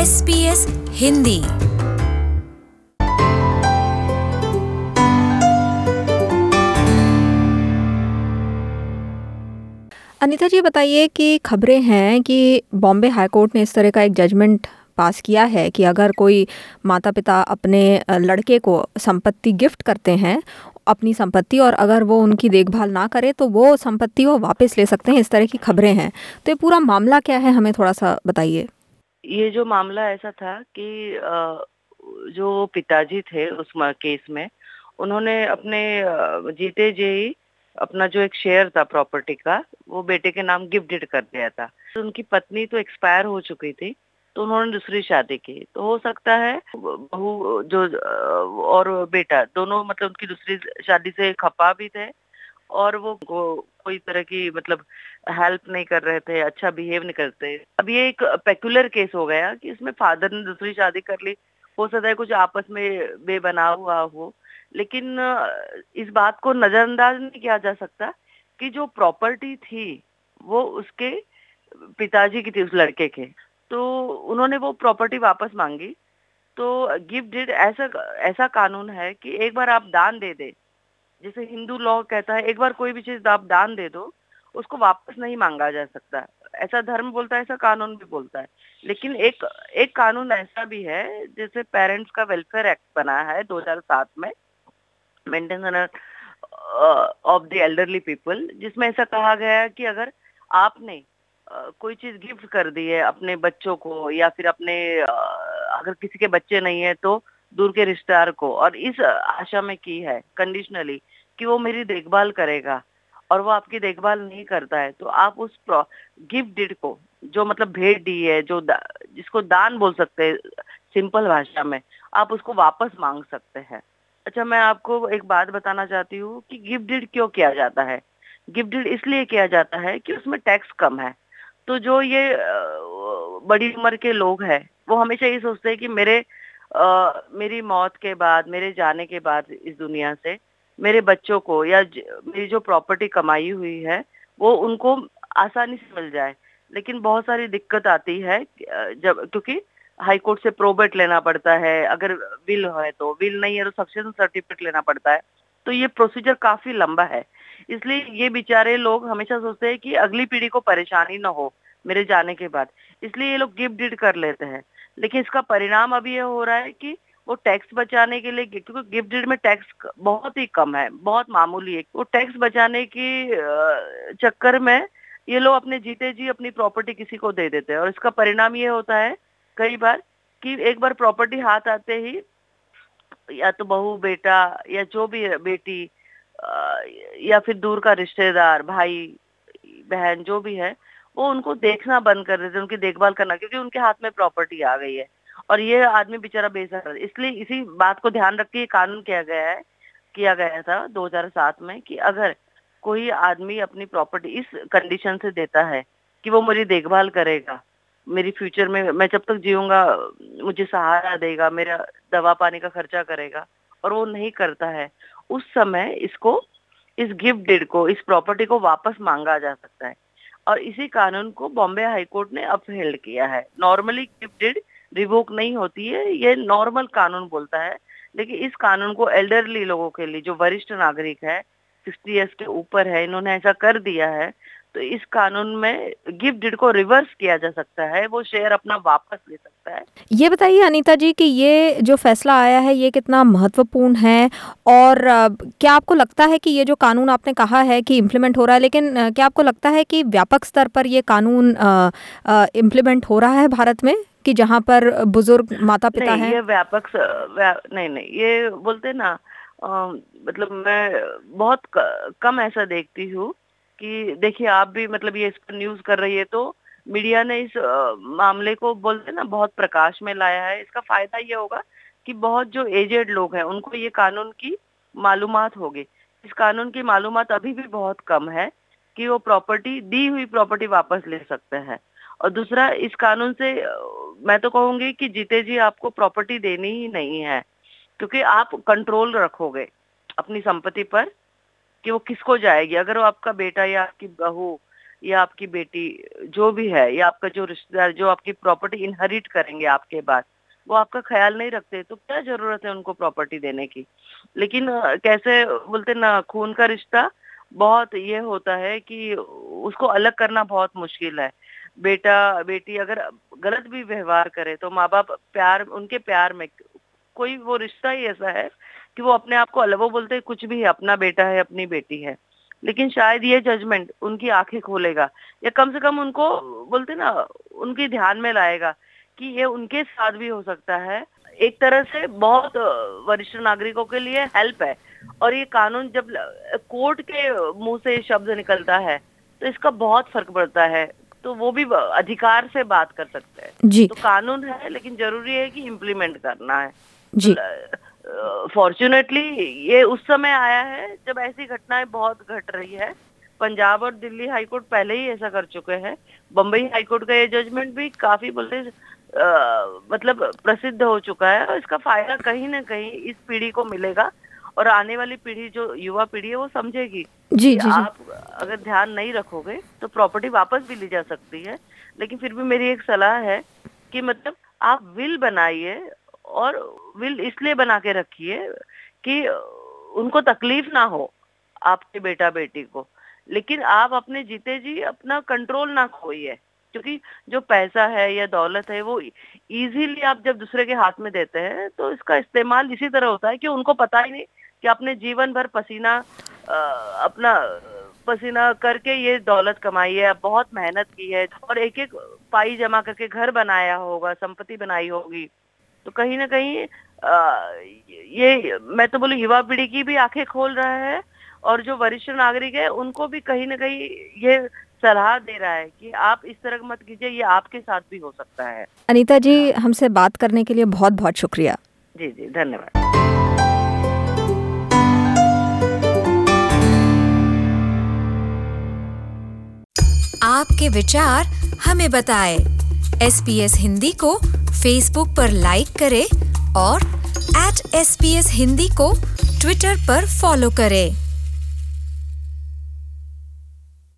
SBS Hindi. Anita जी, बताइए कि खबरें हैं कि बॉम्बे हाई कोर्ट ने इस तरह का एक जजमेंट पास किया है कि अगर कोई माता पिता अपने लड़के को संपत्ति गिफ्ट करते हैं, अपनी संपत्ति, और अगर वो उनकी देखभाल ना करे तो वो संपत्ति वो वापस ले सकते हैं। इस तरह की खबरें हैं, तो ये पूरा मामला क्या है, हमें थोड़ा सा बताइए। ये जो मामला ऐसा था कि जो पिताजी थे उस केस में, उन्होंने अपने जीते जी ही अपना जो एक शेयर था प्रॉपर्टी का, वो बेटे के नाम गिफ्ट डीड कर दिया था। तो उनकी पत्नी तो एक्सपायर हो चुकी थी, तो उन्होंने दूसरी शादी की। तो हो सकता है बहू जो और बेटा दोनों मतलब उनकी दूसरी शादी से खफा भी थे, और वो कोई तरह की मतलब हेल्प नहीं कर रहे थे, अच्छा बिहेव नहीं करते। अब ये एक पेक्युलर केस हो गया कि इसमें फादर ने दूसरी शादी कर ली। हो सकता है कुछ आपस में बेबनाव हुआ हो, लेकिन इस बात को नजरअंदाज नहीं किया जा सकता कि जो प्रॉपर्टी थी वो उसके पिताजी की थी, उस लड़के के। तो उन्होंने वो प्रॉपर्टी वापस मांगी। तो गिफ्ट डीड ऐसा ऐसा कानून है कि एक बार आप दान दे दे, जैसे हिंदू लॉ कहता है एक बार कोई भी चीज आप दान दे दो, उसको वापस नहीं मांगा जा सकता। ऐसा धर्म बोलता है, ऐसा कानून भी बोलता है। लेकिन एक एक कानून ऐसा भी है, जैसे पेरेंट्स का वेलफेयर एक्ट बना है 2007 में, maintenance of the elderly people, जिसमें ऐसा कहा गया है कि अगर आपने कोई चीज गिफ्ट कर दी है अपने बच्चों को, या फिर अपने अगर किसी के बच्चे नहीं है तो दूर के रिश्तेदार को, और इस आशा में की है कंडीशनली कि वो मेरी देखभाल करेगा, और वो आपकी देखभाल नहीं करता है, तो आप उस गिफ्ट डीड को, जो मतलब भेंट दी है, जिसको दान बोल सकते हैं सिंपल भाषा में, आप उसको वापस मांग सकते हैं। अच्छा, मैं आपको एक बात बताना चाहती हूँ कि गिफ्ट डीड क्यों किया जाता है। गिफ्ट डीड इसलिए किया जाता है कि उसमें टैक्स कम है। तो जो ये बड़ी उम्र के लोग हैं, वो हमेशा ये सोचते हैं कि मेरी मौत के बाद, मेरे जाने के बाद इस दुनिया से, मेरे बच्चों को या मेरी जो प्रॉपर्टी कमाई हुई है वो उनको आसानी से मिल जाए। लेकिन बहुत सारी दिक्कत आती है, जब क्योंकि हाई कोर्ट से प्रोबेट लेना पड़ता है, अगर विल है तो, विल नहीं है तो सक्सेशन सर्टिफिकेट लेना पड़ता है। तो ये प्रोसीजर काफी लंबा है। इसलिए ये बेचारे लोग हमेशा सोचते हैं कि अगली पीढ़ी को परेशानी ना हो मेरे जाने के बाद, इसलिए ये लोग गिफ्ट डीड कर लेते हैं। लेकिन इसका परिणाम अभी ये हो रहा है कि वो टैक्स बचाने के लिए, क्योंकि गिफ्ट डीड में टैक्स बहुत ही कम है, बहुत मामूली है, वो टैक्स बचाने की चक्कर में ये लोग अपने जीते जी अपनी प्रॉपर्टी किसी को दे देते हैं। और इसका परिणाम ये होता है कई बार कि एक बार प्रॉपर्टी हाथ आते ही, या तो बहू बेटा, या जो भी है, बेटी, या फिर दूर का रिश्तेदार, भाई बहन जो भी है, वो उनको देखना बंद कर देते, उनकी देखभाल करना, क्योंकि उनके हाथ में प्रॉपर्टी आ गई है और ये आदमी बेचारा बेसहारा है। इसलिए इसी बात को ध्यान रख के ये कानून किया गया था 2007 में, कि अगर कोई आदमी अपनी प्रॉपर्टी इस कंडीशन से देता है कि वो मेरी देखभाल करेगा, मेरी फ्यूचर में मैं जब तक जीऊंगा मुझे सहारा देगा, मेरा दवा पानी का खर्चा करेगा, और वो नहीं करता है, उस समय इस गिफ्ट डीड को, इस प्रॉपर्टी को वापस मांगा जा सकता है। और इसी कानून को बॉम्बे हाई कोर्ट ने अपहेल्ड किया है। नॉर्मली गिफ्ट डीड रिवोक नहीं होती है, ये नॉर्मल कानून बोलता है। लेकिन इस कानून को एल्डरली लोगों के लिए, जो वरिष्ठ नागरिक है, 60 ईयर्स के ऊपर है, इन्होंने ऐसा कर दिया है, तो इस कानून में गिफ्ट डीड को रिवर्स किया जा सकता है, वो शेयर अपना वापस ले सकता है। ये बताइए अनीता जी कि ये जो फैसला आया है ये कितना महत्वपूर्ण है, और क्या आपको लगता है कि ये जो कानून आपने कहा है कि इम्प्लीमेंट हो रहा है, लेकिन क्या आपको लगता है कि व्यापक स्तर पर ये कानून इम्प्लीमेंट हो रहा है भारत में, कि जहाँ पर बुजुर्ग माता पिता नहीं, हैं? ये नहीं नहीं, ये बोलते ना, मतलब मैं बहुत कम ऐसा देखती हूँ कि, देखिए आप भी मतलब ये इस पर न्यूज कर रही है, तो मीडिया ने इस मामले को बोलते ना बहुत प्रकाश में लाया है। इसका फायदा ये होगा कि बहुत जो एजेड लोग हैं उनको ये कानून की मालूमात होगी। इस कानून की मालूमात अभी भी बहुत कम है कि वो दी हुई प्रॉपर्टी वापस ले सकते हैं। और दूसरा, इस कानून से मैं तो कहूंगी कि जीते जी आपको प्रॉपर्टी देनी ही नहीं है, क्योंकि आप कंट्रोल रखोगे अपनी संपत्ति पर कि वो किसको जाएगी। अगर वो आपका बेटा या आपकी बहू या आपकी बेटी जो भी है, या आपका जो रिश्तेदार जो आपकी प्रॉपर्टी इनहेरिट करेंगे आपके बाद, वो आपका ख्याल नहीं रखते, तो क्या जरूरत है उनको प्रॉपर्टी देने की। लेकिन कैसे बोलते ना, खून का रिश्ता बहुत ये होता है कि उसको अलग करना बहुत मुश्किल है। बेटा बेटी अगर गलत भी व्यवहार करे तो माँ बाप उनके प्यार में कोई वो रिश्ता ही ऐसा है कि वो अपने आप को अलग, वो बोलते हैं कुछ भी है, अपना बेटा है, अपनी बेटी है। लेकिन शायद ये जजमेंट उनकी आंखें खोलेगा, या कम से कम उनको बोलते ना, उनके ध्यान में लाएगा कि ये उनके साथ भी हो सकता है। एक तरह से बहुत वरिष्ठ नागरिकों के लिए हेल्प है। और ये कानून जब कोर्ट के मुंह से शब्द निकलता है तो इसका बहुत फर्क पड़ता है, तो वो भी अधिकार से बात कर सकते हैं। जी तो कानून है, लेकिन जरूरी है कि इम्प्लीमेंट करना है। जी फॉर्चुनेटली ये उस समय आया है जब ऐसी घटनाएं बहुत घट रही है। पंजाब और दिल्ली हाईकोर्ट पहले ही ऐसा कर चुके हैं। बम्बई हाईकोर्ट का ये जजमेंट भी काफी बोलते मतलब प्रसिद्ध हो चुका है, और इसका फायदा कहीं ना कहीं इस पीढ़ी को मिलेगा, और आने वाली पीढ़ी जो युवा पीढ़ी है वो समझेगी जी कि जी जी आप अगर ध्यान नहीं रखोगे तो प्रॉपर्टी वापस भी ली जा सकती है। लेकिन फिर भी मेरी एक सलाह है कि मतलब आप विल बनाइए, और विल इसलिए बना के रखिए कि उनको तकलीफ ना हो, आपके बेटा बेटी को। लेकिन आप अपने जीते जी अपना कंट्रोल ना खोइए, क्योंकि जो पैसा है या दौलत है वो इजीली आप जब दूसरे के हाथ में देते हैं तो इसका इस्तेमाल इसी तरह होता है कि उनको पता ही नहीं कि आपने जीवन भर अपना पसीना करके ये दौलत कमाई है, बहुत मेहनत की है, और एक एक पाई जमा करके घर बनाया होगा, संपत्ति बनाई होगी। तो कहीं ना कहीं ये मैं तो बोलूं युवा पीढ़ी की भी आंखें खोल रहा है, और जो वरिष्ठ नागरिक है उनको भी कहीं ना कहीं ये सलाह दे रहा है कि आप इस तरह मत कीजिए, ये आपके साथ भी हो सकता है। अनीता जी, हाँ हमसे बात करने के लिए बहुत बहुत शुक्रिया। जी जी, धन्यवाद। आपके विचार हमें बताएं। SBS हिंदी को फेसबुक पर लाइक करें और @SBS हिंदी को ट्विटर पर फॉलो करें।